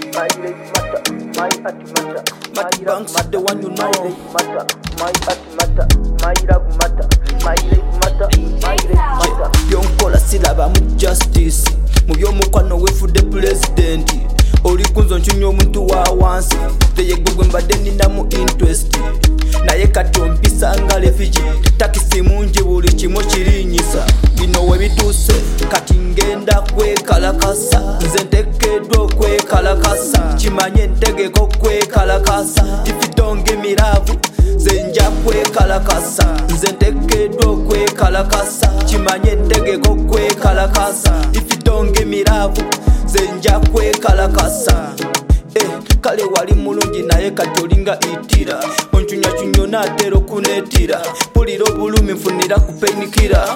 My life matter, my heart matter. Matty Banks is the one you know. My life matter, my heart matter. My love matter, my life matter, my life matter. Byonkola silaba mu justice mu by'omukwano wefudde president oli kunzo nchunya omuntu wa wansi teyegwegwe mbadde ninamu interest naye kati ompisa nga refugee takisi mungi buli kimu kirinyisa bino we bituuse kati ngenda kwekalakasa nze ntekeddwa okwekalakasa kimanye ntegeko kwekalakasa ifitonge miravu nze nja kwekalakasa nze ntekeddwa okwekalakasa kimanye ntegeko kwekalakasa ifitonge miravu nze nja kwekalakasa kale wali mulungi naye kati olinga itira oncunyacunyo naatera okunetira pulira obulumi nfunira kupeinikira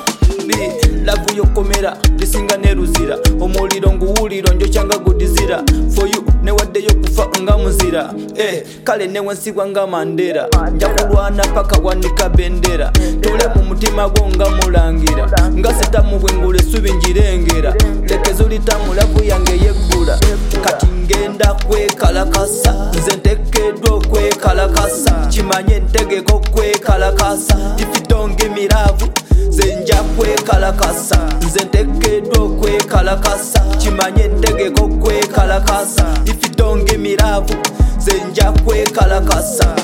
lavu yokomera lisinga neruzira omuliro nguwuliro njokyanga gudizira for you newaddeyo kufa nga muzira kale newensibwa nga mandera nja kulwana paka wanika bendera tule mu mutima gwo nga mulangira nga setamu bwengula esubi njirengera lekezulitamu lavu yange yeggula kati ngenda kwekalakasa nze ntekeddwa okwekalakasa kimanye ntegeko kwekalakasa ifitonge miravu nze nja kwekalakasa nze ntekeddwa okwekalakasa kimanye ntegeko kwekalakasa ifitonge miravu nze nja kwekalakasa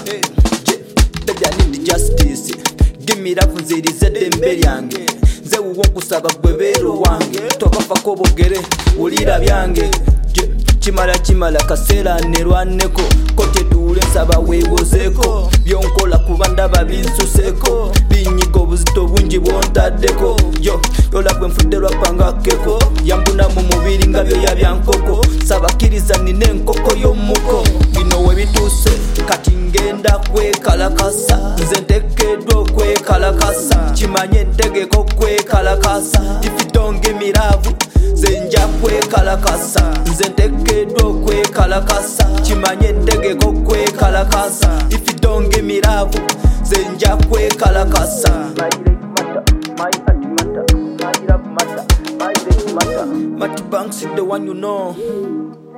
baby I need justice give me love nzirize eddembe lyange nze wuwo nkusaba gwe beero wange tobafako bogere wulira byange kimala kaseera nerwaneko ko tetuule nsaba weewozeeko byonkola kuba ndaba binsuseko binyiga obuzito bungi bwontaddeko yolabwe nfudde lwapangakeko yambuna mu mubiri nga byoya byankoko sabakkiriza nina enkoko y'omuko bino we bituuse kati ngenda kwekalakasa nze ntekeddwa okwekalakasa kimanye ntegeko kwekalakasa ifitonge miravu nze nja kwekalakasa nze ntekeddwa okwekalakasa kimanye ntegeko kwekalakasa ifitonge miravu nze nja kwekalakasa. My life matter, my heart matter. My love matter, my life matter. Matty Banks is the one you know.